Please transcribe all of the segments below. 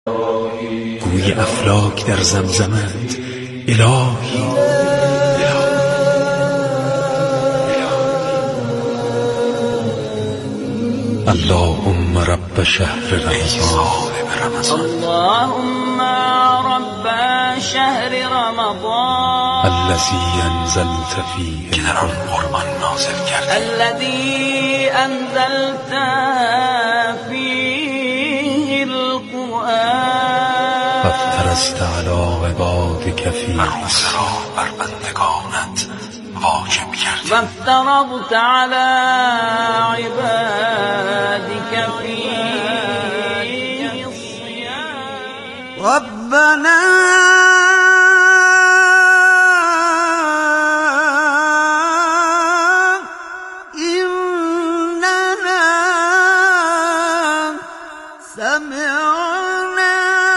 گوی افلاک در زمزمند الهی اللهم رب شهر رمضان اللهم رب شهر رمضان الذي انزلت فيه که در آن قرآن نازل کرده الذي انزلت فيه القرآن وافترضت على عبادك فيه روزه را بر بندگانت واجب کردی وافترضت على عبادك فيه الصيام ربنا سمعنا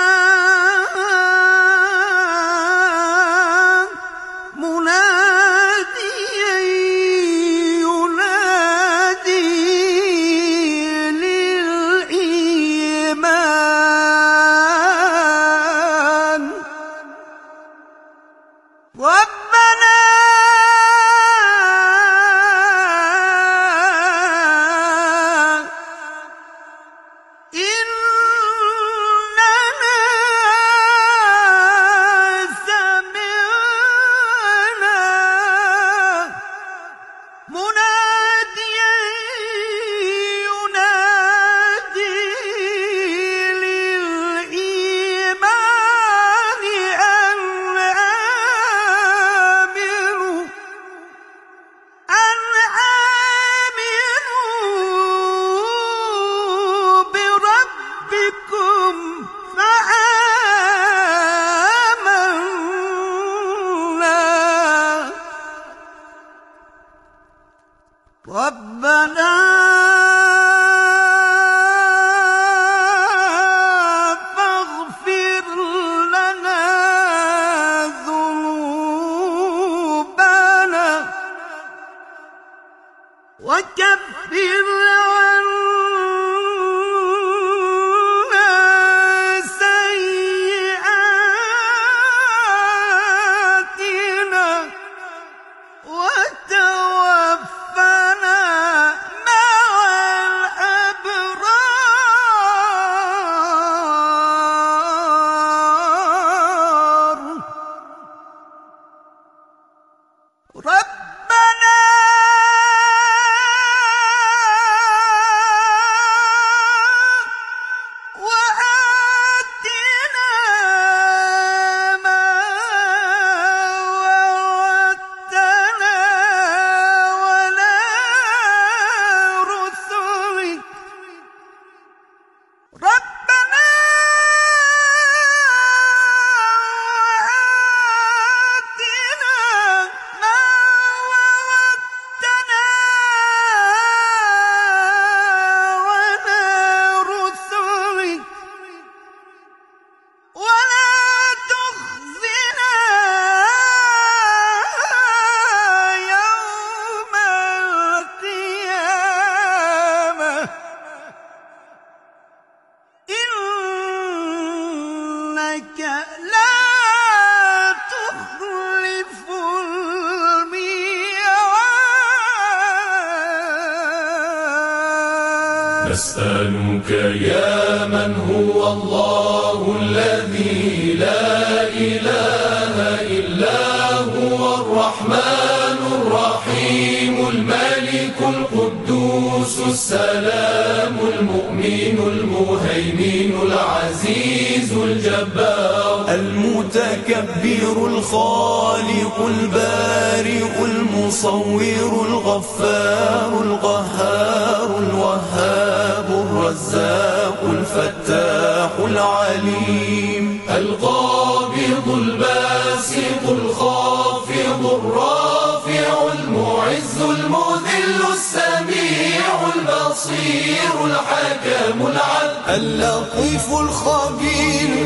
مناديا ينادي للإيمان ربنا ربنا فاغفر لنا ذنوبنا وكفر عنا سيئاتنا وتوفنا ربنا وآتنا ما وعدتنا ولا رسلك ربنا إنك لا تخلف الميعاد نسألك يا من هو الله الذي لا إله إلا هو الرحمن الرحيم الملك القدوس السلام المؤمن المهيمن العزيز الجبار المتكبر الخالق البارئ المصور الغفار القهار الوهاب الرزاق الفتاح العليم القابض الباسط الخافض الرافع المعز المذل السميع البصير الحكم العدل اللطيف الخبير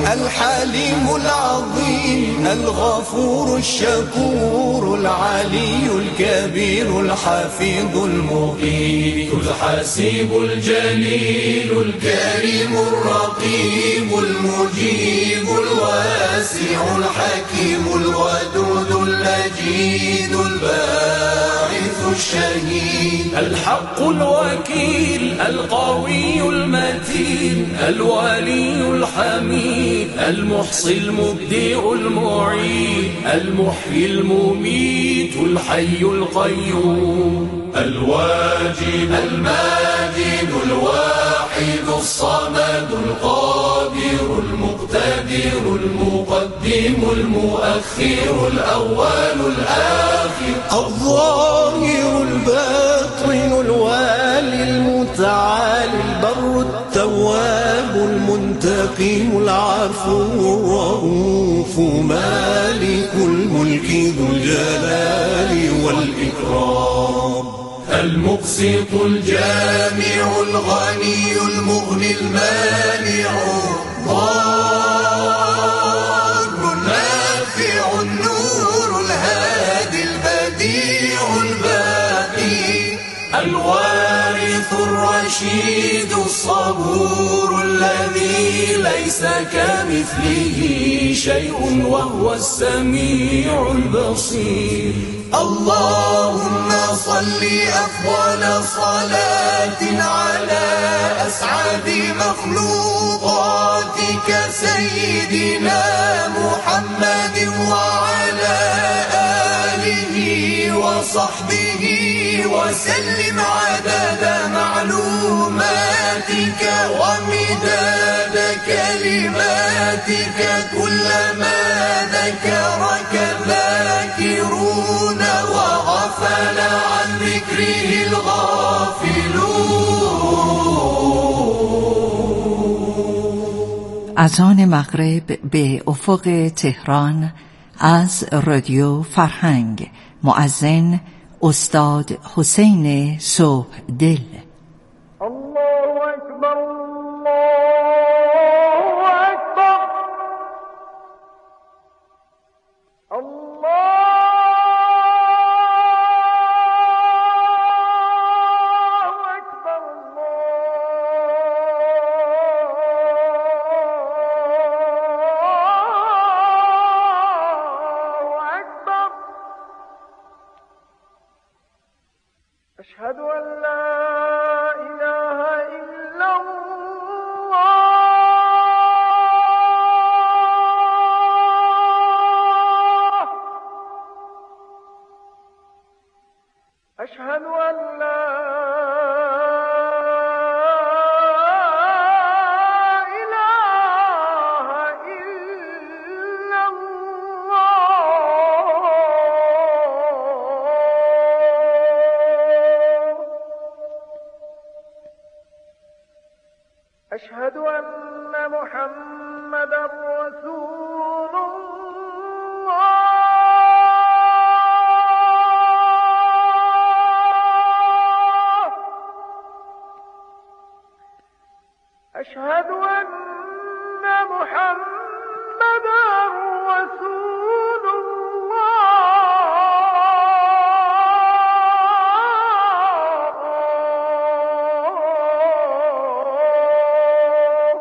الحليم العظيم الغفور الشكور العلي الكبير الحفيظ المقيت الحسيب الجليل الكريم الرقيب المجيب الواسع الحكيم الودود المجيد الباعث الشهيد الحق الوكيل القوي المتين الولي الحميد المحصي المبدع المعيد المحيي المميت الحي القيوم الواجد الماجد الواحد الصمد القادر المقتدر المقدم المؤخر الأول الآخر الظاهر الباطن الوالي المتعالي البر التواب المنتقم العفو الرؤوف مالك الملك ذو الجلال والإكرام المقسط الجامع الغني المغني المانع الضار النافع النور الهادي البديع الباقي الوارث الرشيد الصبور الذي ليس كمثله شيء وهو السميع البصير اللهم صل أفضل صلاة على أسعد مخلوقاتك سيدنا محمد وعلى آله وصحبه وسلم عدد معلوماتك ومداد كلماتك كلما ذكرك الذاكرون وغفل عن ذكره الغافلون. از آن مغرب به افق تهران از رادیو فرهنگ مؤذن استاد حسین صبحدل. الله أكبر أشهد أن لا إله إلا الله أشهد أن لا إله إلا الله أشهد أن محمدا رسول الله أشهد أن محمدا رسول الله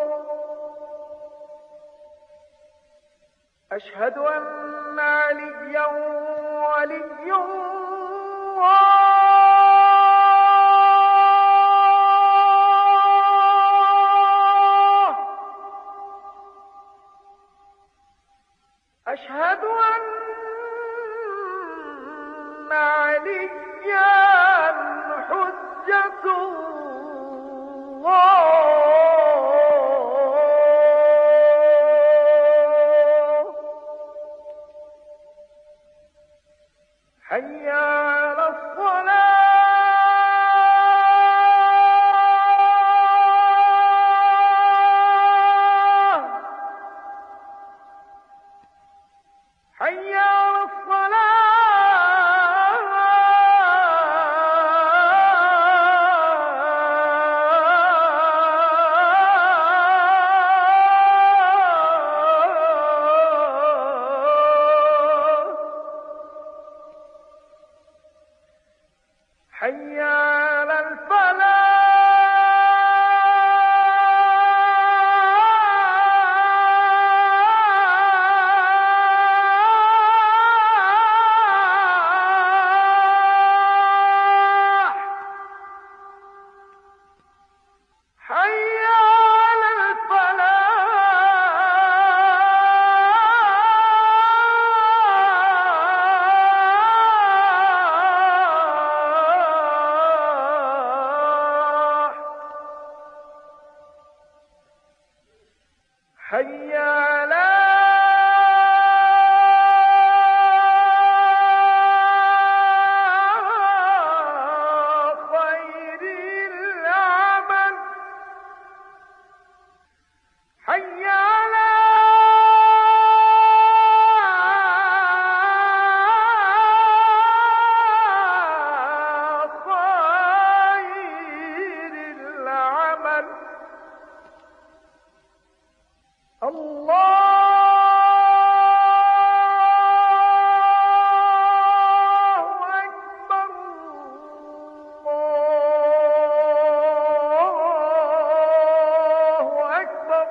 أشهد أن عليا ولي الله أشهد أن عليا حجة الله حي على الصلاة حي على الصلاة حي على خير العمل حي على خير العمل الله أكبر الله أكبر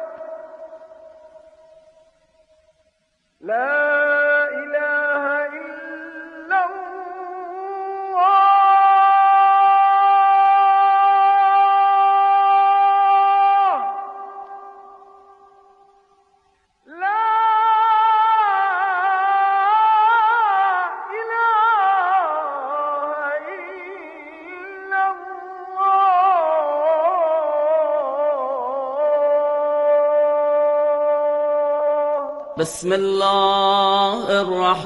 لا إله إلا الله لا إله إلا الله بسم الله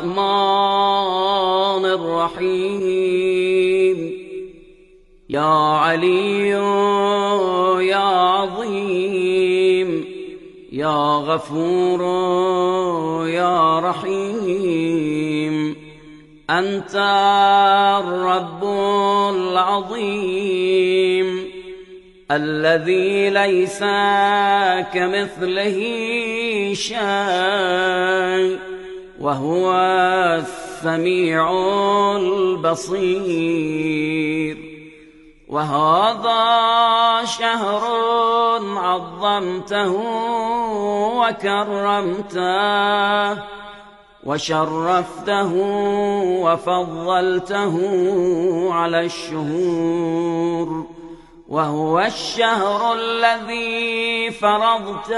الرحمن الرحيم يا علي يا عظيم يا غفور يا رحيم أنت الرب العظيم الذي ليس كمثله شيء وهو السميع البصير وهذا شهر عظمته وكرمته وشرفته وفضلته على الشهور وهو الشهر الذي فرضت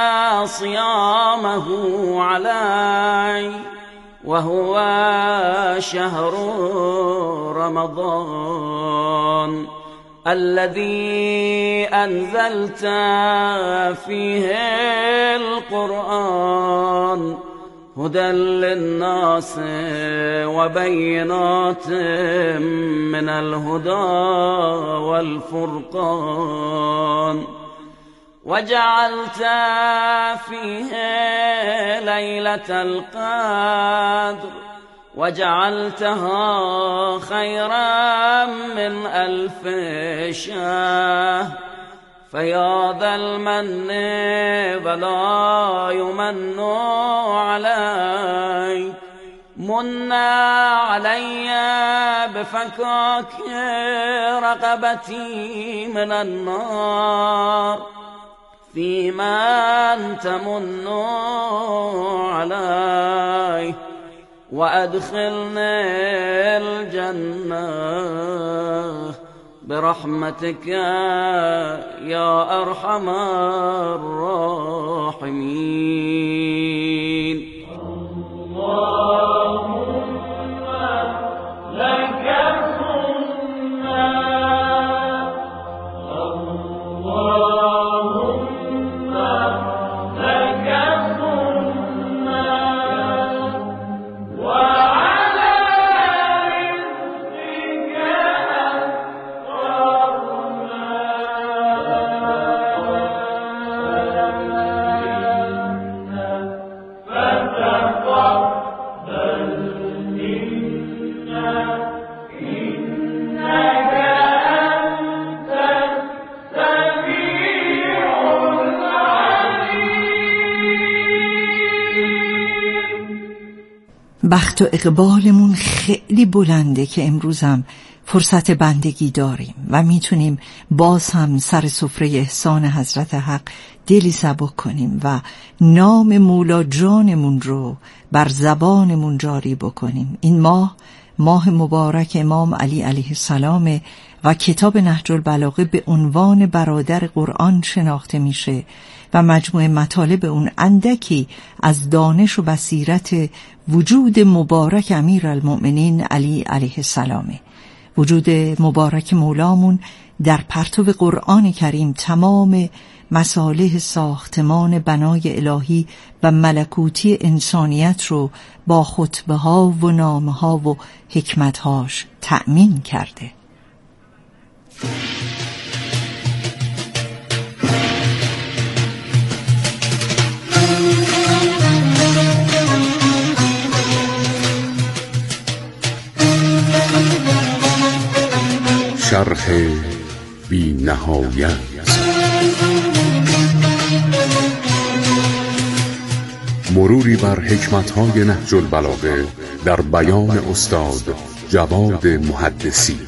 صيامه علي وهو شهر رمضان الذي أنزلت فيه القرآن هدى للناس وبينات من الهدى والفرقان وجعلت فيه ليلة القدر وجعلتها خيرا من 1000 شهر فيا ذا المن ولا يمن عليك من علي بفكاك رقبتي من النار فيمن تمن علي وأدخلني الجنة برحمتك يا أرحم الراحمين اللهم لك صرنا اللهم لك صرنا وعلى رزقك بخت و اقبالمون خیلی بلنده که امروزم فرصت بندگی داریم و میتونیم باز هم سر سفره احسان حضرت حق دلی سبک کنیم و نام مولا جانمون رو بر زبانمون جاری بکنیم. این ماه مبارک امام علی علیه السلام و کتاب نهج البلاغه به عنوان برادر قرآن شناخته میشه و مجموع مطالب اون اندکی از دانش و بصیرت وجود مبارک امیرالمؤمنین علی علیه السلامه. وجود مبارک مولامون در پرتو قرآن کریم تمام مصالح ساختمان بنای الهی و ملکوتی انسانیت رو با خطبه ها و نامه ها و حکمت هاش تأمین کرده. شرح بی نهایت. مروری بر حکمت‌های نهج البلاغه در بیان استاد جواد محدثی.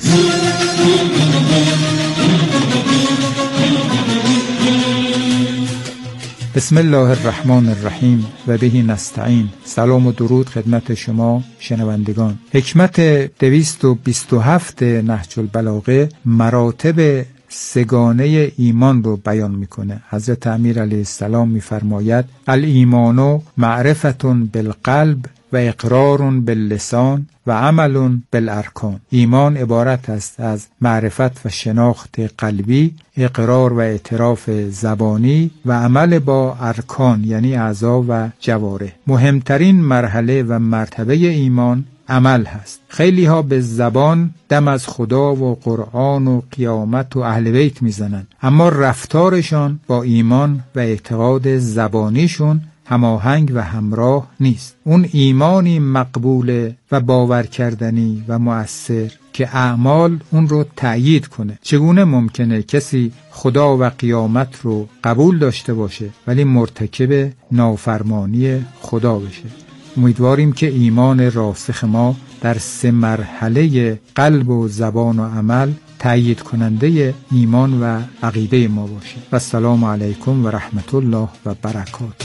بسم الله الرحمن الرحیم و به نستعین. سلام و درود خدمت شما شنوندگان. حکمت 227 نهج البلاغه مراتب سگانه ایمان رو بیان میکنه. حضرت امیر علیه السلام میفرماید الایمان معرفت بالقلب و اقرار باللسان و عمل بالارکان. ایمان عبارت است از معرفت و شناخت قلبی، اقرار و اعتراف زبانی و عمل با ارکان یعنی اعضا و جوارح. مهمترین مرحله و مرتبه ایمان عمل هست. خیلی ها به زبان دم از خدا و قرآن و قیامت و اهل بیت میزنن، اما رفتارشان با ایمان و اعتقاد زبانیشون هماهنگ و همراه نیست. اون ایمانی مقبول و باور کردنی و مؤثر که اعمال اون رو تأیید کنه. چگونه ممکنه کسی خدا و قیامت رو قبول داشته باشه ولی مرتکب نافرمانی خدا بشه؟ امیدواریم که ایمان راسخ ما در 3 مرحله قلب و زبان و عمل تأیید کننده ایمان و عقیده ما باشه. و السلام علیکم و رحمت الله و برکاته.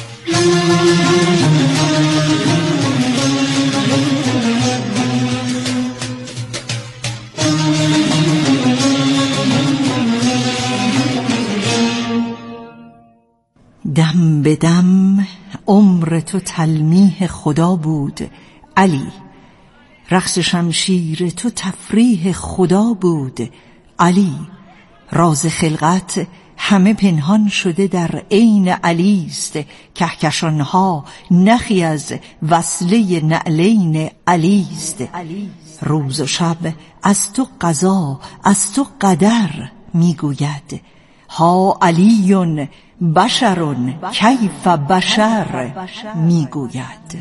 دم به دم عمر تو تلمیح خدا بود علی، رقص شمشیر تو تفریح خدا بود علی، راز خلقت همه پنهان شده در عین علیست، کهکشانها نخی از وصله نعلین علیست، روز و شب از تو قضا از تو قدر میگوید، ها علیون بشرون کیف بشر میگوید.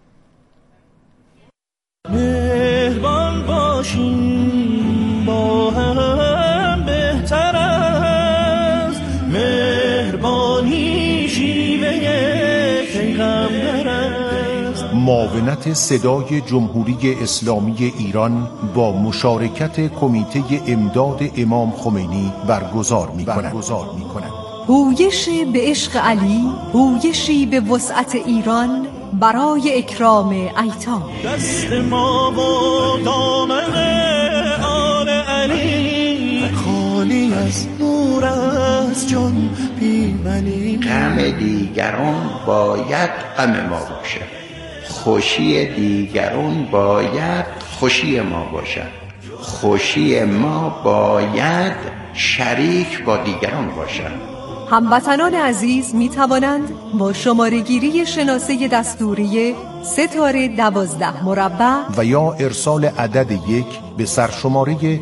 مهربان باشیم با هم بهتر از مهربانی شیوه پیغمبر است. معاونت صدای جمهوری اسلامی ایران با مشارکت کمیته امداد امام خمینی برگزار می‌کند. پویش به عشق علی، پویشی به وسعت ایران برای اکرام ایتام. دست ما و دامن آل علی خالی از نور از جان بیمنی. غم دیگران باید غم ما باشد، خوشی دیگران باید خوشی ما باشد، خوشی ما باید شریک با دیگران باشد. هموطنان عزیز می توانند با شماره‌گیری شناسه دستوری 3-12 مربع و یا ارسال عدد 1 به سرشماره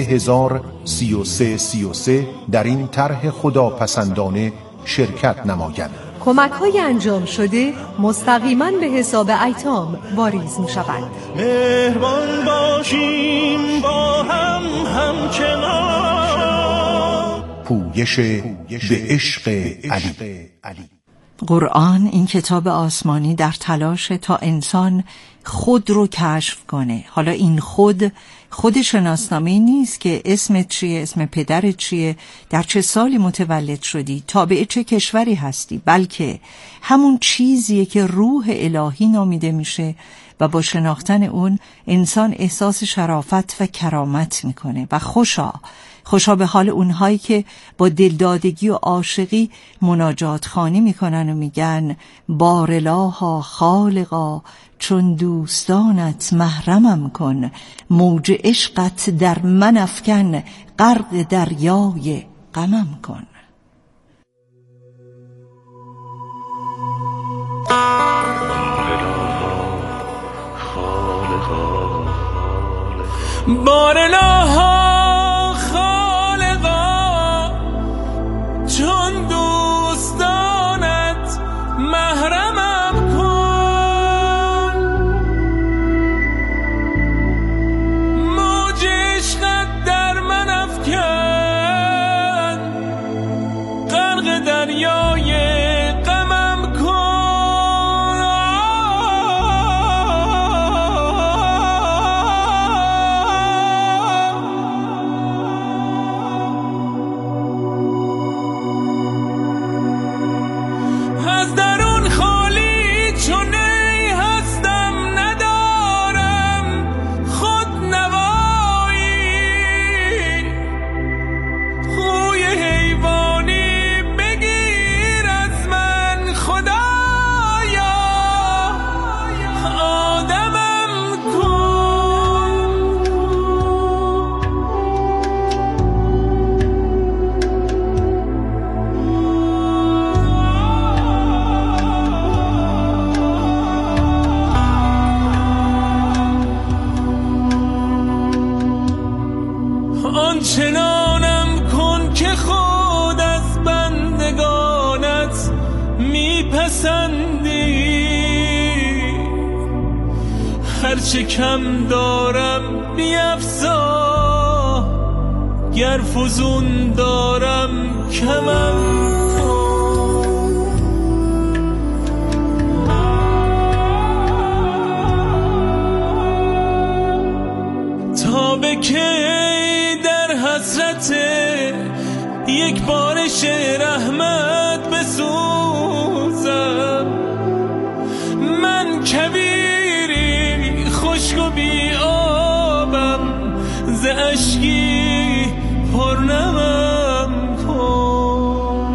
303333 در این طرح خداپسندانه شرکت نمایند. کمک‌های انجام شده مستقیما به حساب ایتام واریز می‌شوند. مهربان باشیم با هم همچنان. پویش به عشق علی. قرآن این کتاب آسمانی در تلاش تا انسان خود رو کشف کنه. حالا این خود شناسنامه‌ای نیست که اسمت چیه، اسم پدرت چیه، در چه سالی متولد شدی، تابع چه کشوری هستی، بلکه همون چیزیه که روح الهی نامیده میشه و با شناختن اون انسان احساس شرافت و کرامت میکنه و خوشا به حال اونهایی که با دلدادگی و عاشقی مناجات خوانی میکنن و میگن بارالها خالقا چون دوستانت محرمم کن، موج عشقت در من افکن غرق دریای غمم کن. بارناها خالقا چون دوستانت محرمم کن، موج عشقت در من افکن، غرق دریای غمم کن. از درون خالی چون ای هستم ندارم خود نوایی، خوی حیوانی بگیر از من خدایا، آدمم کن. آنچنانم کن که خود از بندگانت میپسندی، هرچه کم دارم بیفزا، گر فزون دارم کمم کن. تا به کی در حسرت یک بارش رحمت بسوزم، من کبیری خشک و بی آبم، ز اشکی پرنمم کن.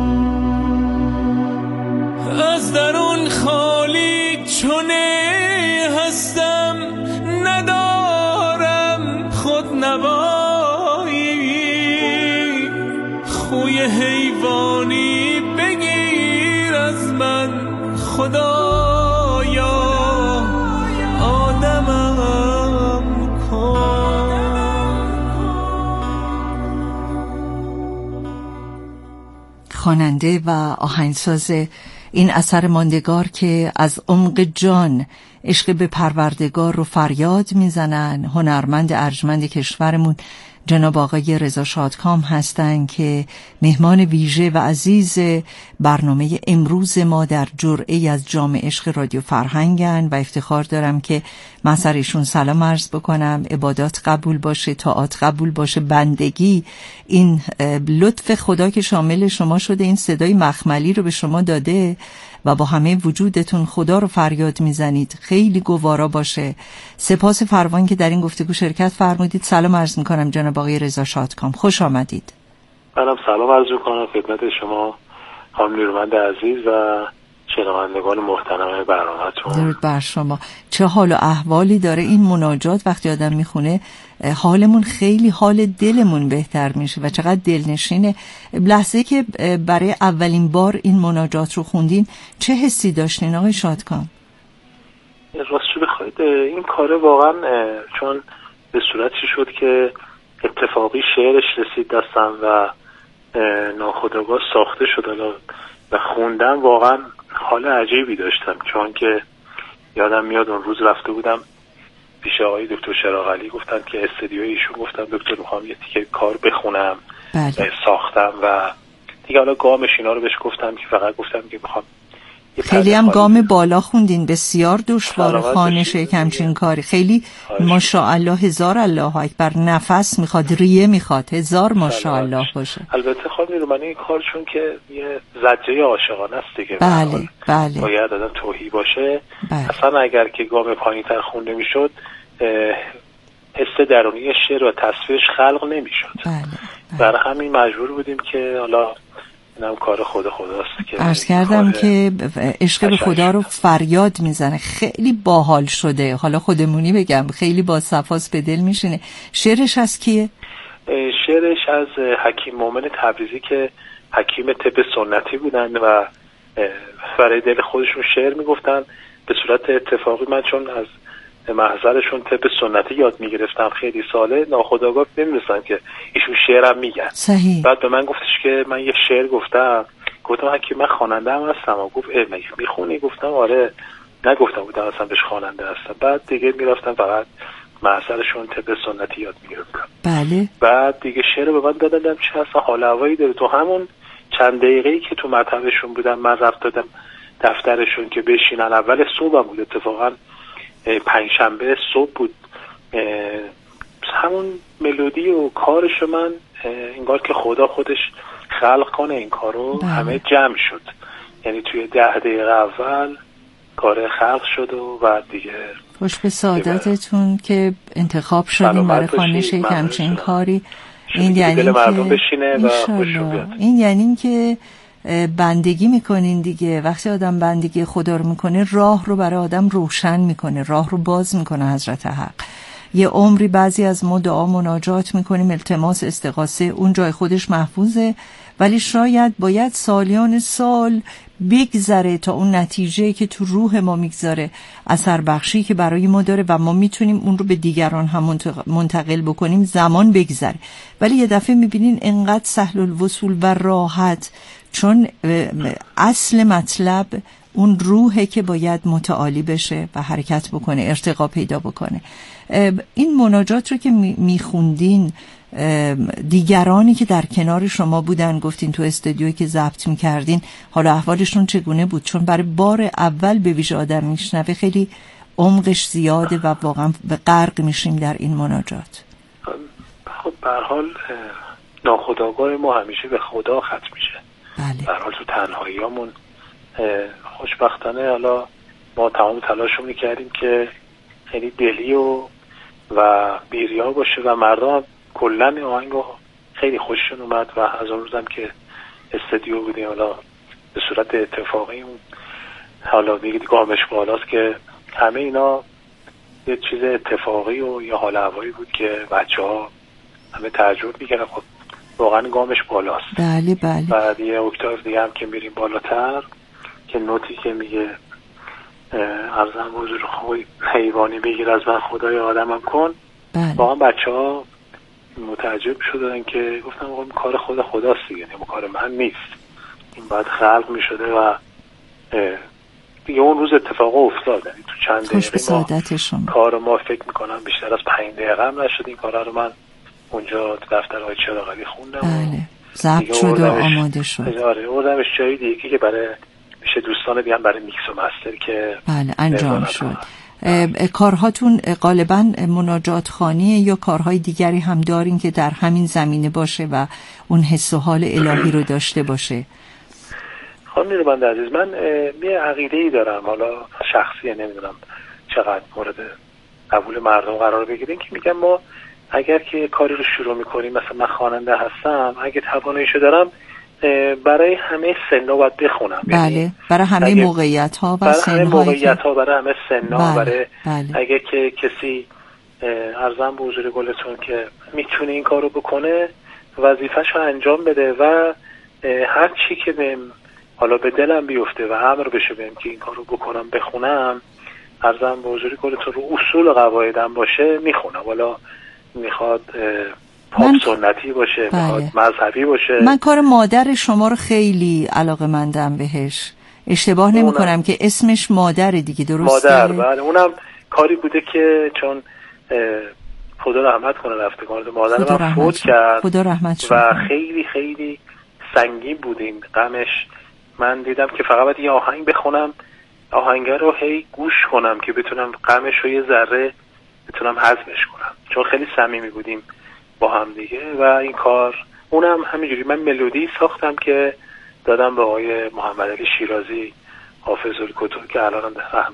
از درون خالی چون هستم ندارم خود نوایی، خوی حیوانی بگیر از من خدایا، آدمم کن. خواننده و آهنگساز این اثر ماندگار که از عمق جان عشق به پروردگار رو فریاد میزنن، هنرمند ارجمند کشورمون جناب آقای رضا شادکام هستند که مهمان ویژه و عزیز برنامه امروز ما در جرعه‌ای از جام عشق رادیو فرهنگن و افتخار دارم که من سر ایشون سلام عرض بکنم. عبادات قبول باشه، طاعات قبول باشه، بندگی، این لطف خدا که شامل شما شده، این صدای مخملی رو به شما داده و با همه وجودتون خدا رو فریاد میزنید، خیلی گوارا باشه. سپاس فراوان که در این گفتگو شرکت فرمودید. سلام عرض میکنم جناب آقای رضا شادکام، خوش آمدید. منم سلام عرض میکنم خدمت شما خانم نیرومند عزیز و شنوندگان محترم برنامه‌تون. درود بر شما. چه حال و احوالی داره این مناجات؟ وقتی آدم میخونه حالمون خیلی، حال دلمون بهتر میشه و چقدر دلنشینه. لحظه که برای اولین بار این مناجات رو خوندین چه حسی داشتین آقای شادکام؟ راستش بخواید این کار واقعا چون به صورتی شد که اتفاقی شعرش رسید دستم و ناخودآگاه ساخته شد و خوندم، واقعا حال عجیبی داشتم، چون که یادم میاد اون روز رفته بودم پیش آقای دکتر شراق علی، گفتن که استودیوی ایشون، گفتم دکتر میخوام یه تیکه کار بخونم. بله. ساختم و دیگه حالا گامش اینا رو بهش گفتم که فقط گفتم که میخوام خیلی هم گام بالا خوندین، بسیار دشوار خوانش یک همچین کاری. خیلی ماشاءالله، هزار الله اکبر، نفس میخواد، ریه میخواد، هزار ماشاءالله باشه. البته خانم نیرومند این کار چون که یه زجه عاشقانه است دیگه، بله بله، باید آدم توهی باشه. بله. اصلا اگر که گام پایین‌تر خونده میشد حس درونی شعر و تصویرش خلق نمیشد. بله. برای همین مجبور بودیم که حالا اینم کار خداست که عرض کردم که عشق به خدا رو فریاد میزنه، خیلی باحال شده. حالا خودمونی بگم خیلی با صفاست، به دل میشینه. شعرش از کیه؟ شعرش از حکیم مومن تبریزی که حکیم طب سنتی بودن و برای دل خودشون شعر میگفتن. به صورت اتفاقی من چون از محضرشون طب سنتی یاد میگرفتم خیلی ساله، ناخودآگاه نمی‌دونستم که ایشون شعرم میگن. صحیح. بعد به من گفتش که من یه شعر گفتم که من خواننده هم هستم. گفت میخونی؟ گفتم آره. نگفتم بودم اصلا بهش خواننده هستم. بعد دیگه میرفتم فقط محضرشون طب سنتی یاد میگرفتم. بله. بعد دیگه شعر به من دادم چه اصلا حال هوایی داره. تو همون چند دقیقه‌ای که تو مطبشون بودم من رفت دادم دفترشون که بشینن. اول صبح بود، اتفاقا پنجشنبه صبح بود. همون ملودی و کارش من انگار که خدا خودش خلق کنه این کارو. همه جمع شد، یعنی توی 10 دقیقه اول کار خلق شد و بعد دیگه خوش به سعادتتون که انتخاب شدیم برای خوانش یک همچین کاری. این یعنی دل مردم بشینه و خوش بیاد. این یعنی که بندگی میکنین دیگه. وقتی آدم بندگی خدا رو میکنه راه رو برای آدم روشن میکنه، راه رو باز میکنه حضرت حق. یه عمری بعضی از ما دعا مناجات میکنیم، التماس استغاثه، اون جای خودش محفوظه، ولی شاید باید سالیان سال بگذره تا اون نتیجه که تو روح ما میگذاره اثر بخشی که برای ما داره و ما میتونیم اون رو به دیگران هم منتقل بکنیم زمان بگذره. ولی یه دفعه میبینین انقدر سهل الوصول و راحت، چون اصل مطلب اون روحه که باید متعالی بشه و حرکت بکنه، ارتقا پیدا بکنه. این مناجات رو که میخوندین، دیگرانی که در کنار شما بودن، گفتین تو استودیویی که ضبط میکردین، حالا احوالشون چگونه بود؟ چون برای بار اول به ویژه آدم میشنوه خیلی عمقش زیاده و واقعا غرق میشیم در این مناجات. خب به هر حال ناخودآگاه ما همیشه به خدا ختم میشه. بله. به هر حال تو تنهاییامون خوشبختانه حالا ما تمام تلاشمون کردیم که خیلی دلی و بیریا باشه و مردم کلا این آهنگو خیلی خوششون اومد و از اون روزم که استودیو بودیم حالا به صورت اتفاقی حالا میگید گامش بالاست که همه اینا یه چیز اتفاقی و یه حال هوایی بود که بچه‌ها همه تعجب می‌کردن. خب واقعا گامش بالاست. بله بله. بعد یه اکتاو دیگه هم که میریم بالاتر که نوتی که میگه ارزم حضور خوی حیوانی بگیر از من خدای آدمم کن. بله. واقعا بچه‌ها متعجب شدن که گفتم آقا این کار خداست دیگه، یعنی کار من نیست، این باید خلق میشده و دیگه اون روز اتفاق افتاد. یعنی تو چند دقیقه کار ما فکر میکنم بیشتر از 5 دقیقه هم نشد. این کارا رو من اونجا تو دفتر آقای چراغلی خوندم. بله. ضبط شد و آماده شد. آره اردمش جایی دیگه که برای میشه دوستان بیان برای میکس و مستر که بله انجام شد. کارهاتون غالبا مناجات خوانیه یا کارهای دیگری هم دارین که در همین زمینه باشه و اون حس و حال الهی رو داشته باشه؟ خانم نیرومند عزیز، من یه عقیده‌ای دارم، حالا شخصیه، نمیدونم چقدر مورد قبول مردم قرار بگیرین، که میگم ما اگر که کاری رو شروع میکنیم، مثلا من خواننده هستم، اگه تواناییشو دارم برای همه سنا باید بخونم. بله. یعنی برای همه موقعیت ها و سن برای همه سنا. بله. برای اگه که کسی ارزم به حضور گلتون که میتونه این کارو بکنه، وظیفه‌شو انجام بده و هر چی که بهم حالا به دلم بیفته و امر بشه بهم که این کارو بکنم بخونم، ارزم به حضور گلتون رو اصول و قواعدم باشه میخونم. حالا میخواد پاپ سنتی باشه، میخواد مذهبی باشه. من کار مادر شما رو خیلی علاقه‌مندم بهش. اشتباه نمی‌کنم که اسمش مادره دیگه، درسته؟ مادر، بله. اونم کاری بوده که چون خدا رحمت کنه رفتگان مادر من فوت کرد. خدا رحمت و خیلی خیلی سنگین بود این غمش. من دیدم که فقط باید یه آهنگ بخونم، آهنگه رو هی گوش کنم که بتونم غمش رو یه ذره بتونم هضمش کنم، چون خیلی صمیمی بودیم با هم دیگه. و این کار اونم همینجوری من ملودی ساختم که دادم به آقای محمد علی شیرازی حافظ الکتب که الان